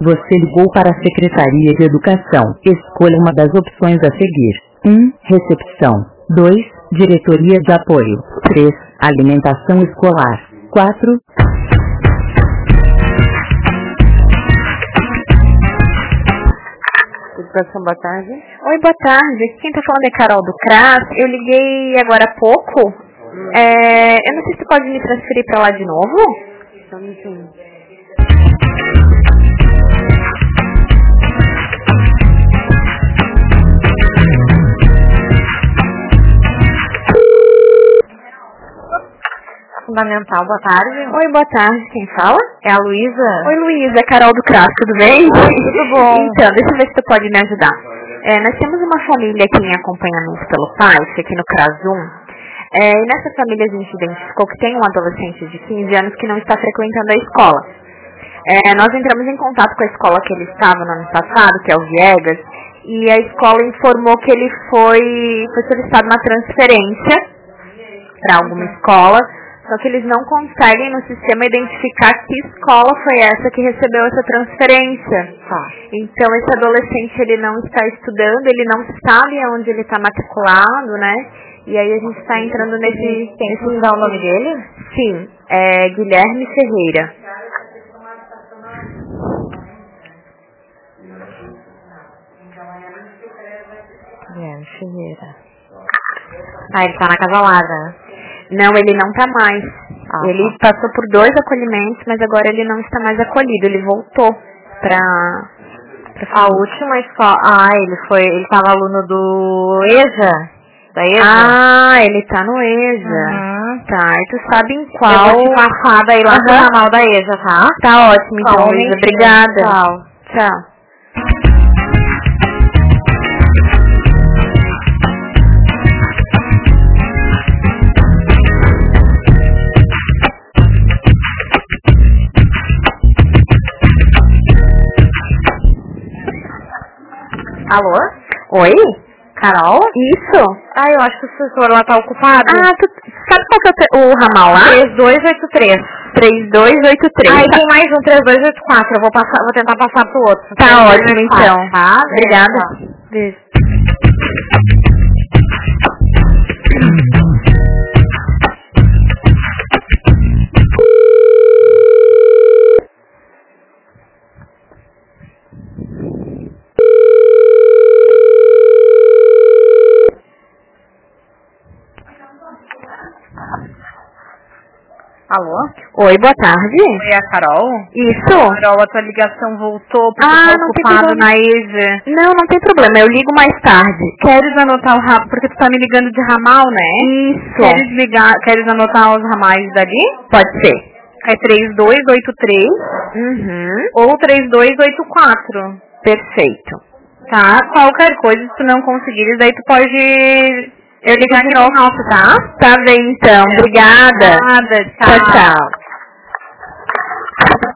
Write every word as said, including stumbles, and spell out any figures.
Você ligou para a Secretaria de Educação. Escolha uma das opções a seguir. um. Recepção. dois. Diretoria de Apoio. três. Alimentação Escolar. quatro. Educação, boa tarde. Oi, boa tarde. Quem tá falando é Carol do CRAS. Eu liguei agora há pouco. Hum. É, eu não sei se você pode me transferir pra lá de novo. Só um minutinho. Fundamental, boa tarde. Oi, boa tarde. Quem fala? É a Luísa. Oi, Luísa. É Carol do CRAS, tudo bem? Tudo bom. Então, deixa eu ver se você pode me ajudar. É, nós temos uma família aqui em acompanhamento pelo pai, aqui no CRAS um. É, e nessa família a gente identificou que tem um adolescente de quinze anos que não está frequentando a escola. É, nós entramos em contato com a escola que ele estava no ano passado, que é o Viegas, e a escola informou que ele foi, foi solicitado uma transferência para alguma escola, só que eles não conseguem no sistema identificar que escola foi essa que recebeu essa transferência. Tá. Então esse adolescente ele não está estudando, ele não sabe onde ele está matriculado, né? E aí a gente está entrando nesse... Tem que usar o nome dele? Sim, é Guilherme Ferreira. Guilherme Ferreira. Ah, ele tá na Casa Larga. Não, ele não está mais. Ah, ele tá. passou por dois acolhimentos, mas agora ele não está mais acolhido. Ele voltou para... A última escola... Ah, ele foi... Ele tava aluno do EJA? Da EJA? Ah, ele tá no EJA. Uhum. Tá, e tu sabe em qual... Eu vou te passar daí lá Uhum. pro ramal da EJA, tá? Tá ótimo, então, Só um Luísa. minutinho. Obrigada. Tchau. Tchau. Alô? Oi? Carol? Isso? Ah, eu acho que o assessor lá tá ocupado. Ah, tu sabe qual que é o, te- o ramal lá? três dois oito três. três dois oito três. Ah, e tem mais um, três dois oito quatro. Eu vou, passar, vou tentar passar pro outro. Tá três dois ótimo, oito quatro, então. Tá? Obrigada. Tá. Beijo. Alô? Oi, boa tarde. Oi, é a Carol? Isso? Carol, a tua ligação voltou porque Ah, tá não tem ocupado problema. na EJA. Não, não tem problema. Eu ligo mais tarde. Queres anotar o ramal? Porque tu tá me ligando de ramal, né? Isso. Queres ligar, queres anotar os ramais dali? Pode ser. É três dois oito três Uhum. ou três dois oito quatro. Perfeito. Tá? Qualquer coisa, se tu não conseguires, daí tu pode... Eu ligar de novo, nosso, tá? Tá bem, então. Obrigada. Nada, Tchau, tchau.